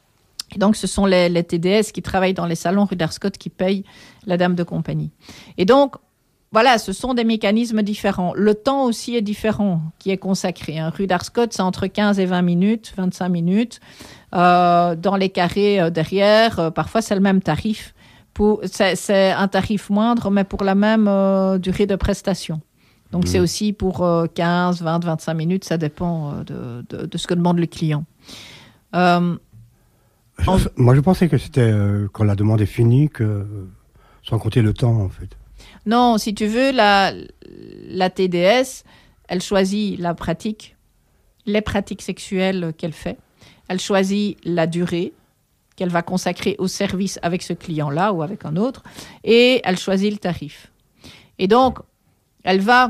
et donc, ce sont les, les T D S qui travaillent dans les salons rue d'Arscott qui payent la dame de compagnie. Et donc, voilà, ce sont des mécanismes différents. Le temps aussi est différent qui est consacré. Hein. Rue d'Arscott, c'est entre quinze et vingt minutes, vingt-cinq minutes. Euh, dans les carrés euh, derrière, euh, parfois, c'est le même tarif. Pour, c'est, c'est un tarif moindre, mais pour la même euh, durée de prestation. Donc, mmh. c'est aussi pour euh, quinze, vingt, vingt-cinq minutes. Ça dépend euh, de, de, de ce que demande le client. Euh, en... Moi, je pensais que c'était euh, quand la demande est finie, que, sans compter le temps, en fait. Non, si tu veux, la, la T D S, elle choisit la pratique, les pratiques sexuelles qu'elle fait. Elle choisit la durée qu'elle va consacrer au service avec ce client-là ou avec un autre. Et elle choisit le tarif. Et donc, elle va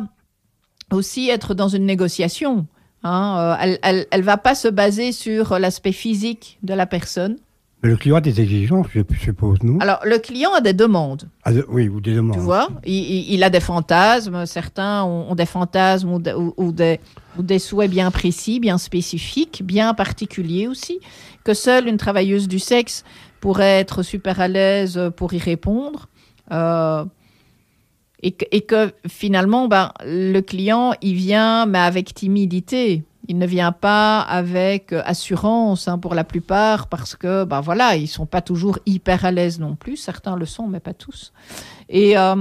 aussi être dans une négociation. Hein. Elle, elle, elle va pas se baser sur l'aspect physique de la personne. Mais le client a des exigences, je suppose, non ? Alors, le client a des demandes. Ah, de, oui, ou des demandes. Tu vois, il, il, il a des fantasmes. Certains ont, ont des fantasmes ou, de, ou, ou, des, ou des souhaits bien précis, bien spécifiques, bien particuliers aussi, que seule une travailleuse du sexe pourrait être super à l'aise pour y répondre. Euh, et, que, et que finalement, ben, le client, il vient, mais avec timidité. Il ne vient pas avec assurance, hein, pour la plupart, parce que, ben voilà, ils ne sont pas toujours hyper à l'aise non plus. Certains le sont, mais pas tous. Et euh,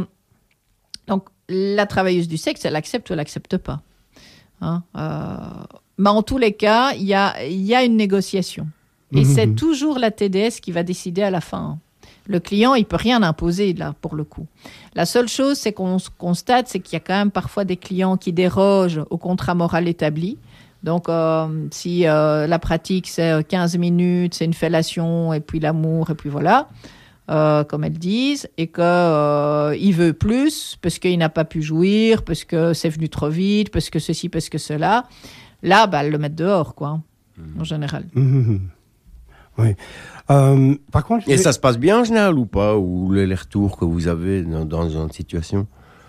donc, la travailleuse du sexe, elle accepte ou elle n'accepte pas. Hein, euh, mais en tous les cas, il y a, y a une négociation. Et mmh. c'est toujours la T D S qui va décider à la fin. Le client, il ne peut rien imposer, là, pour le coup. La seule chose, c'est qu'on constate, c'est qu'il y a quand même parfois des clients qui dérogent au contrat moral établi. Donc, euh, si euh, la pratique, c'est quinze minutes, c'est une fellation, et puis l'amour, et puis voilà, euh, comme elles disent, et qu'il euh, veut plus, parce qu'il n'a pas pu jouir, parce que c'est venu trop vite, parce que ceci, parce que cela, là, bah, elles le mettent dehors, quoi, mmh. en général. Mmh. Oui. Euh, par contre, et vais... ça se passe bien en général ou pas ? Ou les retours que vous avez dans, dans une situation ?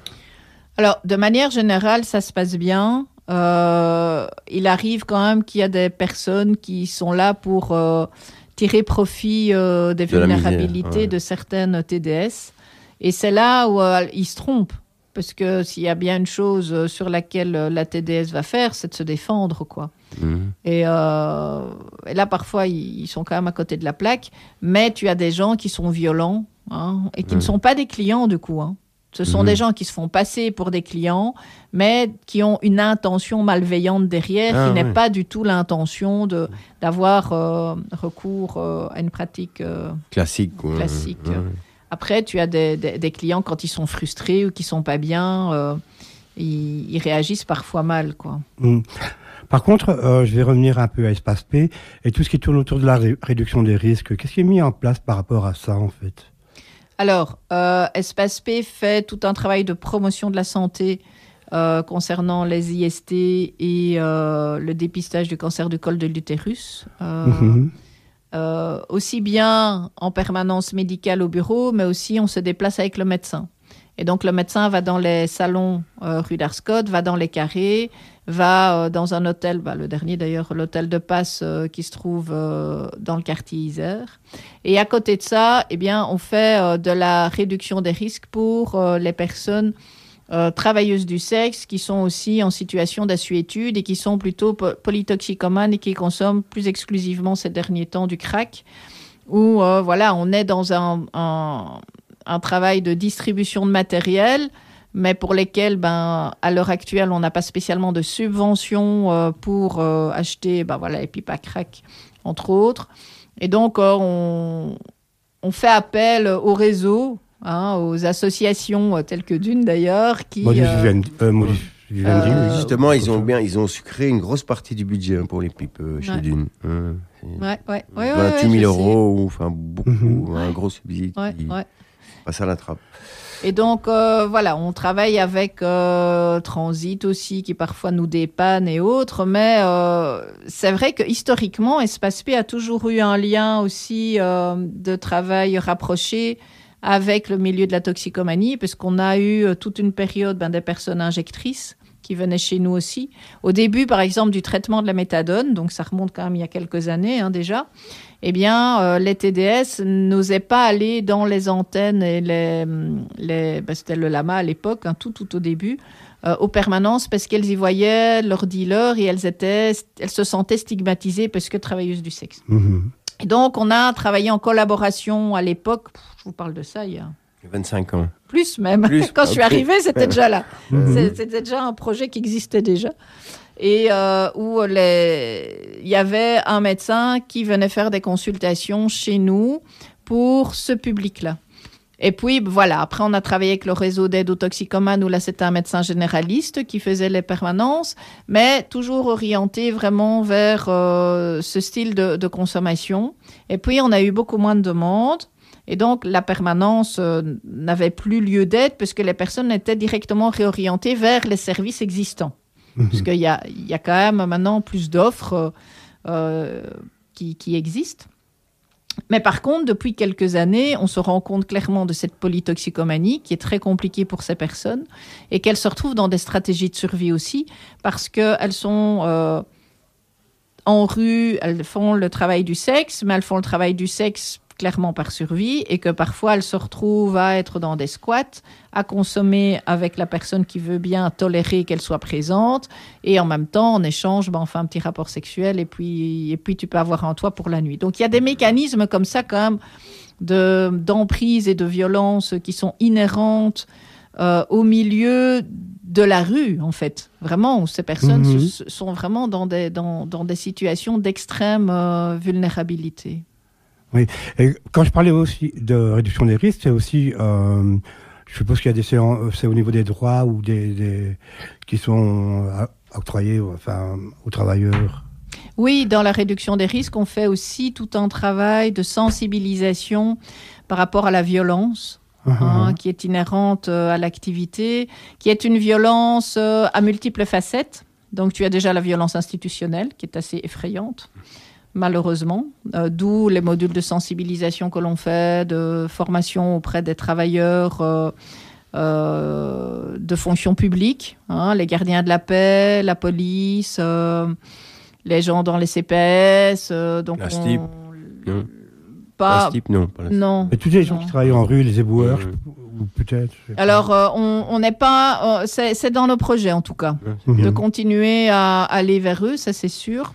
Alors, de manière générale, ça se passe bien. Euh, il arrive quand même qu'il y a des personnes qui sont là pour euh, tirer profit euh, des de vulnérabilités misère, ouais. de certaines T D S. Et c'est là où euh, ils se trompent. Parce que s'il y a bien une chose sur laquelle la T D S va faire, c'est de se défendre, quoi. Mmh. Et, euh, et là, parfois, ils sont quand même à côté de la plaque. Mais tu as des gens qui sont violents, hein, et qui mmh. ne sont pas des clients, du coup, hein. Ce sont mmh. des gens qui se font passer pour des clients, mais qui ont une intention malveillante derrière, ah, qui ouais. n'est pas du tout l'intention de, d'avoir euh, recours euh, à une pratique euh, classique. Ouais, classique. Ouais, ouais. Après, tu as des, des, des clients, quand ils sont frustrés ou qui ne sont pas bien, euh, ils, ils réagissent parfois mal, quoi. Mmh. Par contre, euh, je vais revenir un peu à Espace P et tout ce qui tourne autour de la ré- réduction des risques. Qu'est-ce qui est mis en place par rapport à ça, en fait ? Alors, euh, Espace P fait tout un travail de promotion de la santé euh, concernant les I S T et euh, le dépistage du cancer du col de l'utérus. Euh, mmh. euh, aussi bien en permanence médicale au bureau, mais aussi on se déplace avec le médecin. Et donc, le médecin va dans les salons euh, rue d'Arscott, va dans les carrés, va euh, dans un hôtel, bah, le dernier d'ailleurs, l'hôtel de Passe euh, qui se trouve euh, dans le quartier Isère. Et à côté de ça, eh bien, on fait euh, de la réduction des risques pour euh, les personnes euh, travailleuses du sexe qui sont aussi en situation d'assuétude et qui sont plutôt po- polytoxicomanes et qui consomment plus exclusivement ces derniers temps du crack, où euh, voilà, on est dans un... un un travail de distribution de matériel, mais pour lesquels, ben, à l'heure actuelle, on n'a pas spécialement de subventions euh, pour euh, acheter ben, voilà, les pipes à crack, entre autres. Et donc, euh, on, on fait appel au réseau, hein, aux associations euh, telles que Dune, d'ailleurs, qui... Modus euh, vivendi- euh, modus vivendi, euh, oui. Justement, ils ont bien, ils ont sucré une grosse partie du budget hein, pour les pipes euh, chez Ouais. Dune. Hein, c'est ouais, ouais, ouais, ouais, vingt-huit ouais, mille je euros, ou enfin beaucoup, Mhm. un gros subside sais. Ouais, qui ouais. passe à la trappe. Et donc, euh, voilà, on travaille avec euh, Transit aussi, qui parfois nous dépanne et autres, mais euh, c'est vrai que historiquement, Espace P a toujours eu un lien aussi euh, de travail rapproché avec le milieu de la toxicomanie, parce qu'on a eu euh, toute une période ben, des personnes injectrices qui venaient chez nous aussi. Au début, par exemple, du traitement de la méthadone, donc ça remonte quand même il y a quelques années hein, déjà, eh bien, euh, les T D S n'osaient pas aller dans les antennes et les... les ben, c'était le lama à l'époque, hein, tout, tout au début, euh, aux permanences, parce qu'elles y voyaient leurs dealers et elles, étaient, elles se sentaient stigmatisées parce que travailleuses du sexe. Mhm. Et donc, on a travaillé en collaboration à l'époque, pff, je vous parle de ça il y a vingt-cinq ans. plus même. Plus, Quand je suis ok. arrivée, c'était déjà là. Mhm. C'est- C'était déjà un projet qui existait déjà. Et euh, où les... il y avait un médecin qui venait faire des consultations chez nous pour ce public-là. Et puis, voilà, après, on a travaillé avec le réseau d'aide aux toxicomanes, où là, c'était un médecin généraliste qui faisait les permanences, mais toujours orienté vraiment vers euh, ce style de, de consommation. Et puis, on a eu beaucoup moins de demandes. Et donc, la permanence euh, n'avait plus lieu d'être parce que les personnes étaient directement réorientées vers les services existants. Mhm. Parce qu'il y a, il y a quand même maintenant plus d'offres euh, euh, qui, qui existent. Mais par contre, depuis quelques années, on se rend compte clairement de cette polytoxicomanie qui est très compliquée pour ces personnes et qu'elles se retrouvent dans des stratégies de survie aussi parce qu'elles sont euh, en rue, elles font le travail du sexe, mais elles font le travail du sexe clairement par survie et que parfois elles se retrouvent à être dans des squats, à consommer avec la personne qui veut bien tolérer qu'elle soit présente et en même temps, en échange, ben, on fait un petit rapport sexuel et puis, et puis tu peux avoir un toit pour la nuit. Donc il y a des mécanismes comme ça quand même de, d'emprise et de violence qui sont inhérentes euh, au milieu de la rue, en fait. Vraiment, où ces personnes Mhm. se- sont vraiment dans des, dans, dans des situations d'extrême euh, vulnérabilité. Et quand je parlais aussi de réduction des risques, c'est aussi, euh, je suppose qu'il y a des séances, c'est au niveau des droits ou des, des qui sont euh, octroyés, enfin, aux travailleurs. Oui, dans la réduction des risques, on fait aussi tout un travail de sensibilisation par rapport à la violence. Hein, qui est inhérente euh, à l'activité, qui est une violence euh, à multiples facettes. Donc, tu as déjà la violence institutionnelle, qui est assez effrayante, malheureusement, euh, d'où les modules de sensibilisation que l'on fait, de formation auprès des travailleurs euh, euh, de fonction publique, hein, les gardiens de la paix, la police, euh, les gens dans les C P S. Euh, donc La on- STIP, non. Pas, La STIP, non. Pas la STIP. non. Et tous les gens Non. qui travaillent en rue, les éboueurs, Mhm. ou peut-être. je sais pas. Alors, euh, on n'est pas... euh, c'est, c'est dans nos projets, en tout cas, Ouais, c'est Mhm. de continuer à aller vers eux, ça c'est sûr.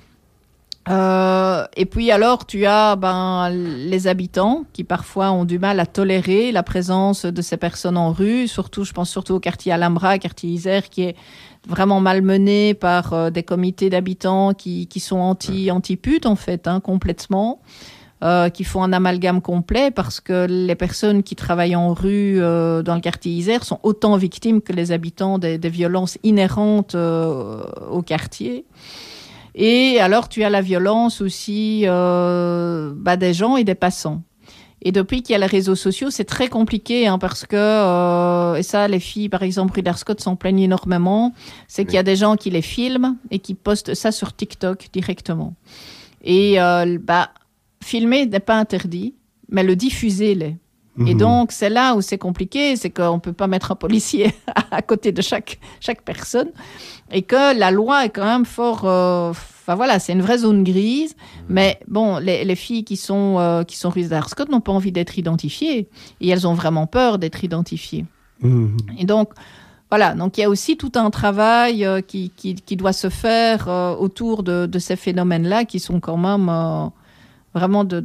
Euh, et puis alors, tu as ben, les habitants qui parfois ont du mal à tolérer la présence de ces personnes en rue, surtout, je pense surtout au quartier Alhambra, quartier Isère, qui est vraiment malmené par euh, des comités d'habitants qui, qui sont anti, anti-putes, en fait, hein, complètement. Euh, qui font un amalgame complet parce que les personnes qui travaillent en rue euh, dans le quartier Isère sont autant victimes que les habitants des, des violences inhérentes euh, au quartier. Et alors, tu as la violence aussi euh, bah, des gens et des passants. Et depuis qu'il y a les réseaux sociaux, c'est très compliqué hein, parce que, euh, et ça, les filles, par exemple, rue d'Arscott s'en plaignent énormément, c'est qu'il y a des gens qui les filment et qui postent ça sur TikTok directement. Et euh, bah, filmer n'est pas interdit, mais le diffuser l'est. Et Mhm. donc, c'est là où c'est compliqué, c'est qu'on ne peut pas mettre un policier à côté de chaque, chaque personne. Et que la loi est quand même fort... euh, Enfin voilà, c'est une vraie zone grise. Mais bon, les, les filles qui sont, euh, qui sont Ruth Darscott n'ont pas envie d'être identifiées. Et elles ont vraiment peur d'être identifiées. Mhm. Et donc, voilà. Donc, il y a aussi tout un travail euh, qui, qui, qui doit se faire euh, autour de, de ces phénomènes-là qui sont quand même euh, vraiment de...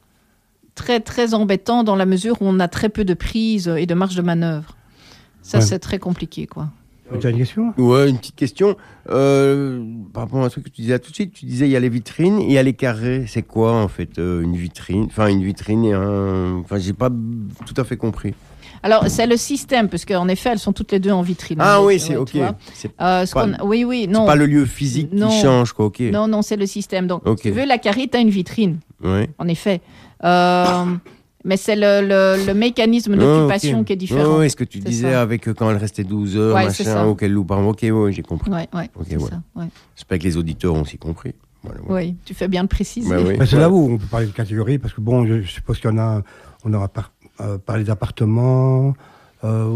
très, très embêtant dans la mesure où on a très peu de prise et de marge de manœuvre. Ça, Ouais. c'est très compliqué, quoi. Tu as une question? Ouais, une petite question. Euh, par rapport à un truc que tu disais tout de suite, tu disais il y a les vitrines et il y a les carrés. C'est quoi en fait euh, une vitrine? Enfin, une vitrine et un. Enfin, j'ai pas tout à fait compris. Alors, c'est le système, parce qu'en effet, elles sont toutes les deux en vitrine. Ah Ouais, oui, tu c'est vois, ok. tu vois. C'est Euh, ce Pas- qu'on- Oui, oui, non. c'est pas le lieu physique Non. qui change, quoi. Ok. Non, non, c'est le système. Donc, Ok. si tu veux, la carré, tu as une vitrine, Ouais. en effet. Euh, mais c'est le, le, le mécanisme Ah, d'occupation ok. qui est différent. Ouais, ouais, ce que tu C'est disais ça. avec euh, quand elle restait douze heures, Ouais, c'est machin, ça. ou qu'elle loue par mois. Ok, ouais, j'ai compris. Ouais, ouais, Ok, c'est ouais. ça. Ouais. J'espère que les auditeurs ont aussi compris. Voilà, ouais. Oui, tu fais bien de préciser. Bah oui. Ben, c'est là où on peut parler de catégories, parce que bon, je, je suppose qu'il y en a, on aura par, euh, parlé d'appartements, euh,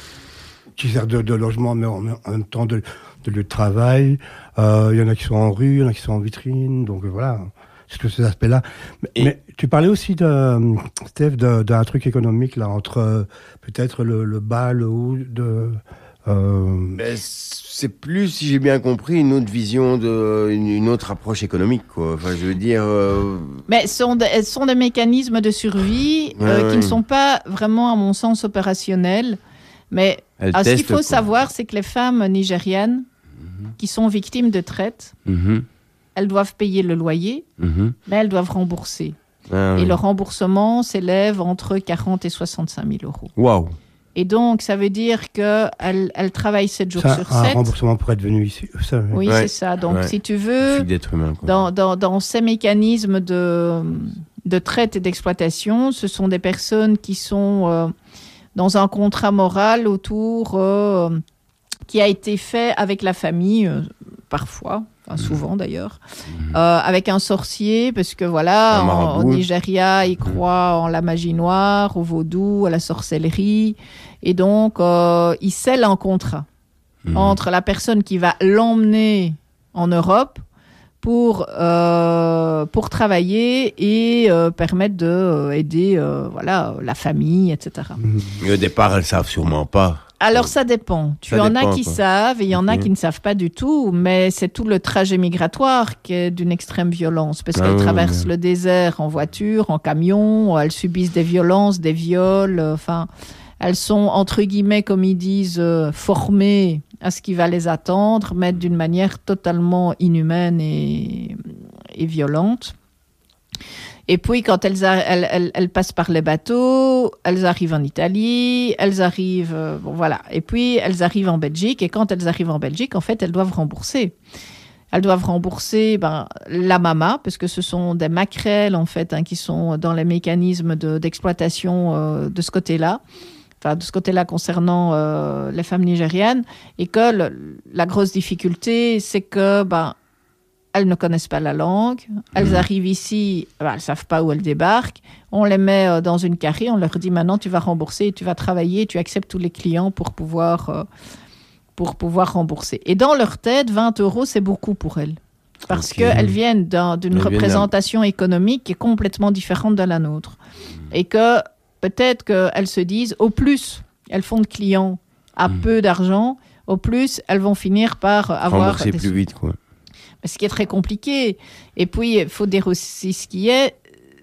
qui servent de, de logement, mais en, en même temps de, de lieu de travail. Euh, Il y en a qui sont en rue, il y en a qui sont en vitrine, donc euh, voilà, c'est tous ces aspects-là. Mais, Et- mais tu parlais aussi, de, Steph, de- d'un truc économique, là, entre euh, peut-être le, le bas, le haut, de... Euh, Ben, c'est plus, si j'ai bien compris, une autre vision, de, une, une autre approche économique, quoi. Enfin, je veux dire. euh, Mais ce sont, des, ce sont des mécanismes de survie Ouais, euh, ouais. qui ne sont pas vraiment, à mon sens, opérationnels. Mais elle alors, ce qu'il teste, faut quoi. savoir, c'est que les femmes nigérianes qui sont victimes de traite, Mhm, elles doivent payer le loyer, mhm. mais elles doivent rembourser. Ah, Et oui. le remboursement s'élève entre quarante et soixante-cinq mille euros. Waouh. Et donc, ça veut dire qu'elles elles travaillent sept jours ça, sur un sept. remboursement pour être venu ici. Ça, oui. Oui, Ouais, c'est ça. Donc, ouais. si tu veux, Fille d'être humain, quoi. dans, dans, dans ces mécanismes de, de traite et d'exploitation, ce sont des personnes qui sont euh, dans un contrat moral autour, euh, qui a été fait avec la famille, euh, parfois, enfin souvent d'ailleurs, euh, avec un sorcier, parce que voilà, Un en, marabout. au Nigeria, ils croient en la magie noire, au vaudou, à la sorcellerie, et donc euh, ils scellent un contrat Mhm. entre la personne qui va l'emmener en Europe pour, euh, pour travailler et euh, permettre d'aider euh, voilà, la famille, et cetera. Mais au départ, elles savent sûrement pas. Alors ça dépend. Tu Ça en dépend, as qui quoi. savent et il y en a Ok. qui ne savent pas du tout, mais c'est tout le trajet migratoire qui est d'une extrême violence parce Ah qu'elles oui, traversent oui. le désert en voiture, en camion, elles subissent des violences, des viols, euh, enfin, elles sont entre guillemets, comme ils disent, euh, formées à ce qui va les attendre, mais d'une manière totalement inhumaine et, et violente. Et puis, quand elles, a- elles, elles, elles passent par les bateaux, elles arrivent en Italie, elles arrivent, euh, bon voilà. Et puis, elles arrivent en Belgique. Et quand elles arrivent en Belgique, en fait, elles doivent rembourser. Elles doivent rembourser ben, la mama, parce que ce sont des maquerelles, en fait, hein, qui sont dans les mécanismes de, d'exploitation euh, de ce côté-là. Enfin, de ce côté-là concernant euh, les femmes nigérianes. Et que le- la grosse difficulté, c'est que ben, elles ne connaissent pas la langue. Elles Mhm. arrivent ici, ben, elles ne savent pas où elles débarquent. On les met euh, dans une carré, on leur dit maintenant tu vas rembourser, tu vas travailler, tu acceptes tous les clients pour pouvoir, euh, pour pouvoir rembourser. Et dans leur tête, vingt euros, c'est beaucoup pour elles. Parce Ok. qu'elles viennent d'un- d'une Elles viennent d'un- représentation économique qui est complètement différente de la nôtre. Et que peut-être qu'elles se disent, au plus, elles font de clients à Mhm. peu d'argent, au plus, elles vont finir par avoir... Rembourser des- plus vite, quoi. ce qui est très compliqué. Et puis, il faut dire aussi ce qui est.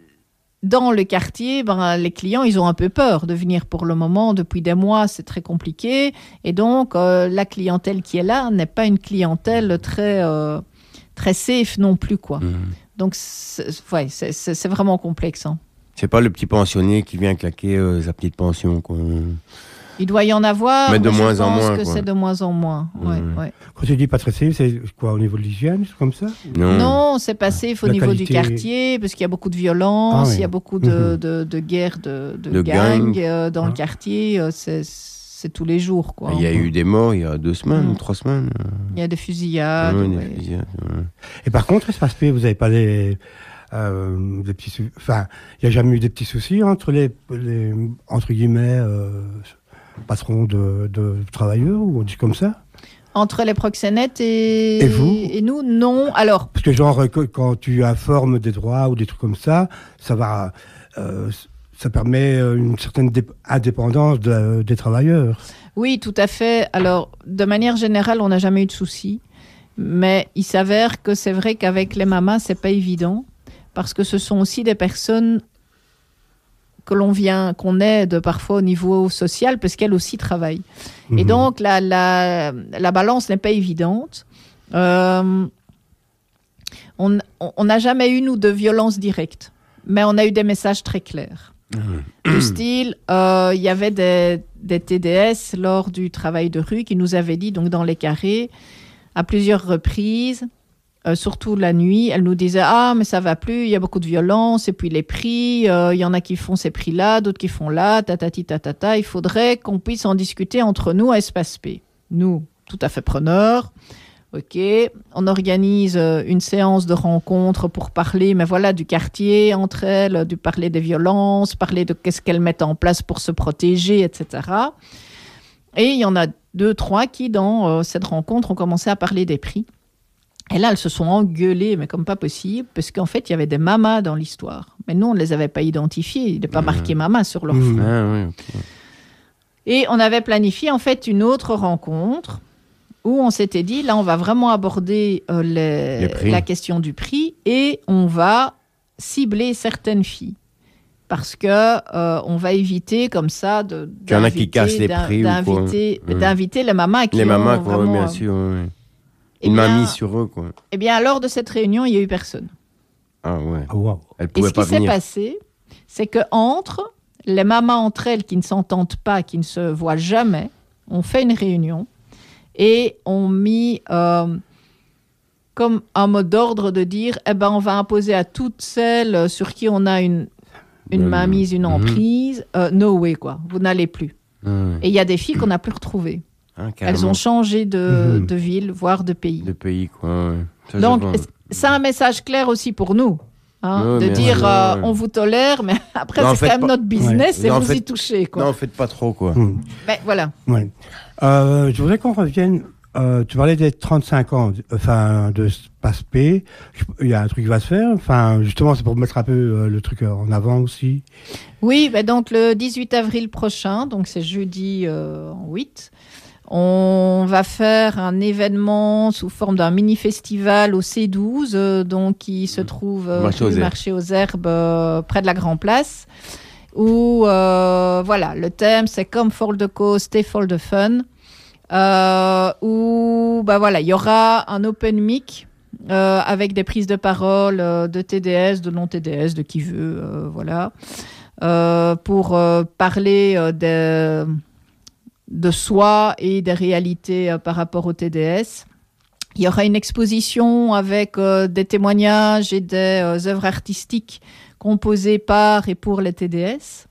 Dans le quartier, ben, les clients, ils ont un peu peur de venir pour le moment. Depuis des mois, c'est très compliqué. Et donc, euh, la clientèle qui est là n'est pas une clientèle très, euh, très safe non plus, quoi. Mhm. Donc, c'est, ouais, c'est, c'est, c'est vraiment complexe. Hein. C'est pas le petit pensionné qui vient claquer euh, sa petite pension, quoi. Il doit y en avoir, Mais de je moins en pense moins, que quoi. c'est de moins en moins. Ouais, Mhm. ouais. Quand tu dis pas très safe, c'est quoi, au niveau de l'hygiène, c'est comme ça? Non. Non, c'est passé au La niveau qualité- du quartier, parce qu'il y a beaucoup de violence, Ah oui. il y a beaucoup de, Mhm. de, de guerres, de, de, De gangs gangs. euh, dans le Ah. quartier. euh, C'est, c'est tous les jours, quoi. Il y a eu des morts il y a deux semaines, Mhm. trois semaines. Il y a des fusillades. Ouais, des ouais. fusillades, ouais. Et par contre, Espace P, vous n'avez pas des, euh, des petits, sou- enfin, il n'y a jamais eu des petits soucis entre les, les entre guillemets, euh, patrons de, de travailleurs ou on dit comme ça. Entre les proxénètes et, Et vous et nous, non. Alors, Parce que genre, euh, que- quand tu informes des droits ou des trucs comme ça, ça va, euh, ça permet euh, une certaine dé- indépendance de- des travailleurs. oui, tout à fait. Alors, de manière générale, on n'a jamais eu de soucis. Mais il s'avère que c'est vrai qu'avec les mamas, c'est pas évident. Parce que ce sont aussi des personnes que l'on vient, qu'on aide parfois au niveau social, parce qu'elles aussi travaillent. Et Mhm. donc, la, la, la balance n'est pas évidente. Euh, on on n'a jamais eu, nous, de violence directe. Mais on a eu des messages très clairs. Du style, euh, il y avait des, des T D S lors du travail de rue qui nous avaient dit, donc dans les carrés, à plusieurs reprises, euh, surtout la nuit, elles nous disaient « Ah, mais ça va plus, il y a beaucoup de violence, et puis les prix, euh, il y en a qui font ces prix-là, d'autres qui font là, tatati tatata, il faudrait qu'on puisse en discuter entre nous à Espace P. » Nous, tout à fait preneurs. Ok, on organise euh, une séance de rencontre pour parler, mais voilà, du quartier entre elles, du parler des violences, parler de qu'est-ce qu'elles mettent en place pour se protéger, et cetera. Et il y en a deux, trois qui, dans euh, cette rencontre, ont commencé à parler des prix. Et là, elles se sont engueulées, mais comme pas possible, parce qu'en fait, il y avait des mamas dans l'histoire. Mais nous, on ne les avait pas identifiées. Il n'est pas marqué maman sur leur Mhm. front. Ah, oui, ok. Et on avait planifié, en fait, une autre rencontre où on s'était dit, là, on va vraiment aborder euh, les- Les prix. la question du prix et on va cibler certaines filles. Parce que euh, on va éviter comme ça de Qu'il y en a qui d'inviter- cassent les d'in- prix ou quoi. d'inviter, Ouais. d'inviter les mamas qui Les ont mamans, quoi, vraiment, bien euh, sûr. ouais. eh Une bien- mamie sur eux, quoi. Eh bien, lors de cette réunion, il n'y a eu personne. Ah ouais. Ah, waouh. Elle Et pouvait ce qui pas s'est venir. passé, c'est que entre les mamans entre elles qui ne s'entendent pas, qui ne se voient jamais, on fait une réunion et on mis euh, comme un mot d'ordre de dire, eh ben, on va imposer à toutes celles sur qui on a une, une Euh, mainmise, une mhm. emprise, euh, no way, quoi. Vous n'allez plus. Ah ouais. Et il y a des filles qu'on n'a plus retrouvées. Ah, Elles carrément. ont changé de, Mhm. de ville, voire de pays. De pays, quoi. ouais. Ça, je Donc, vois. c'est un message clair aussi pour nous. Hein, Ouais, de bien dire, sûr, euh, ouais. on vous tolère, mais après, Non, en c'est fait, quand même pas- notre business Ouais. et Non, en vous fait- y touchez. Quoi. Non, faites pas trop, quoi. Mhm. Mais voilà. Ouais. Euh, je voudrais qu'on revienne. Euh, tu parlais des trente-cinq ans, enfin, de Espace P. Je- Il y a un truc qui va se faire. Enfin, justement, c'est pour mettre un peu euh, le truc en avant aussi. Oui, ben donc le dix-huit avril prochain, donc c'est jeudi euh, en huit, on va faire un événement sous forme d'un mini-festival au C douze, euh, donc qui se trouve euh, Marché rue aux Herbes. Marché aux Herbes, euh, près de la Grand Place, où euh, voilà, le thème c'est comme for the cause, stay for the fun, euh, où bah voilà, il y aura un open mic. Euh, avec des prises de parole euh, de T D S, de non-T D S, de qui veut, euh, voilà, euh, pour euh, parler euh, de, de soi et des réalités euh, par rapport au T D S. Il y aura une exposition avec euh, des témoignages et des euh, œuvres artistiques composées par et pour les T D S.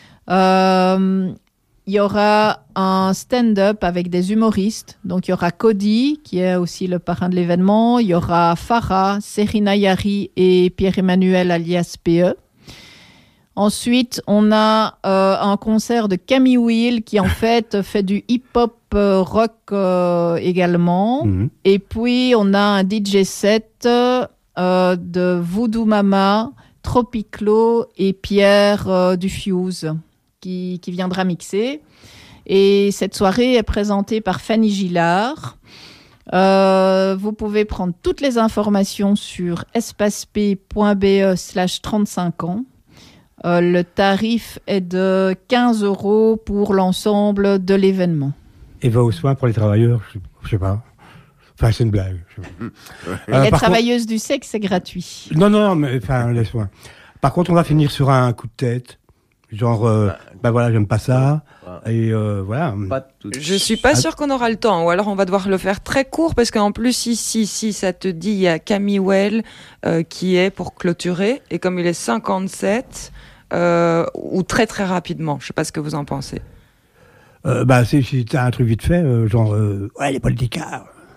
Euh, il y aura un stand-up avec des humoristes. Donc, il y aura Cody, qui est aussi le parrain de l'événement. Il y aura Farah, Serena Yari et Pierre-Emmanuel alias P E. Ensuite, on a euh, un concert de Camille Will qui, en fait, fait du hip-hop euh, rock euh, également. Mhm. Et puis, on a un D J set euh, de Voodoo Mama, Tropiclo et Pierre euh, du Fuse qui, qui viendra mixer. Et cette soirée est présentée par Fanny Gillard. Euh, vous pouvez prendre toutes les informations sur espacep.be slash trente-cinq ans. Euh, le tarif est de quinze euros pour l'ensemble de l'événement. Et va aux soins pour les travailleurs, je, je sais pas. Enfin, c'est une blague. je sais pas. Et Euh, les par travailleuses du sexe, c'est gratuit. contre- Non, non, non, mais enfin, les soins. Par contre, on va finir sur un coup de tête. Genre, euh, ben voilà, j'aime pas ça. Et euh, voilà. Pas tout. Je suis pas Ah. sûre qu'on aura le temps, ou alors on va devoir le faire très court, parce qu'en plus ici, si ça te dit, il y a Camille Well euh, qui est pour clôturer, et comme il est cinquante-sept, euh, ou très très rapidement, je sais pas ce que vous en pensez. Euh, bah, si, si t'as un truc vite fait, euh, genre, euh, ouais, les politicards.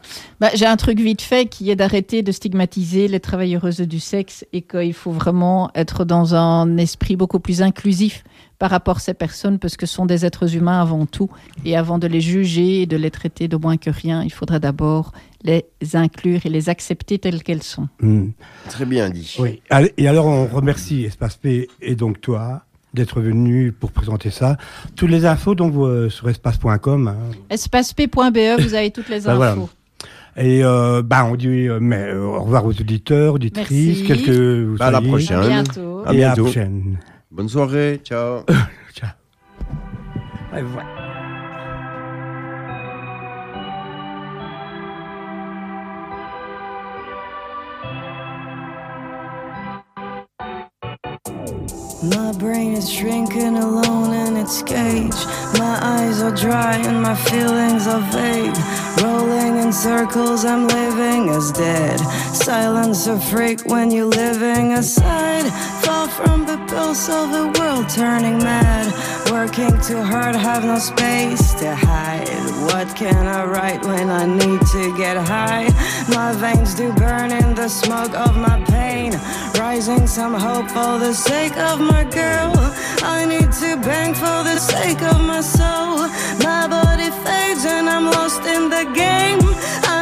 Bah, j'ai un truc vite fait qui est d'arrêter de stigmatiser les travailleuses du sexe et qu'il faut vraiment être dans un esprit beaucoup plus inclusif par rapport à ces personnes parce que ce sont des êtres humains avant tout. Et avant de les juger et de les traiter de moins que rien, il faudrait d'abord les inclure et les accepter telles qu'elles sont. Mmh. Très bien dit. Oui. Allez, et alors, on remercie Espace P et donc toi d'être venu pour présenter ça. Toutes les infos donc euh, sur espace point com. Hein. espace p point b e, vous avez toutes les Ben infos. voilà. Et euh, bah, on dit euh, mais, euh, au revoir aux auditeurs, auditrices, Merci. quelques vous Bah, à la soyez. prochaine. À bientôt. À Et à la bientôt. prochaine. Bonne soirée. Ciao. Ciao. Ouais, voilà. My brain is shrinking alone in its cage. My eyes are dry and my feelings are vague. Rolling in circles, I'm living as dead. Silence a freak when you're living aside. Far from the pulse of the world turning mad. Working too hard, have no space to hide. What can I write when I need to get high? My veins do burn in the smoke of my pain. Rising some hope for the sake of my girl. I need to bang for the sake of my soul. My body fades and I'm lost in the game. I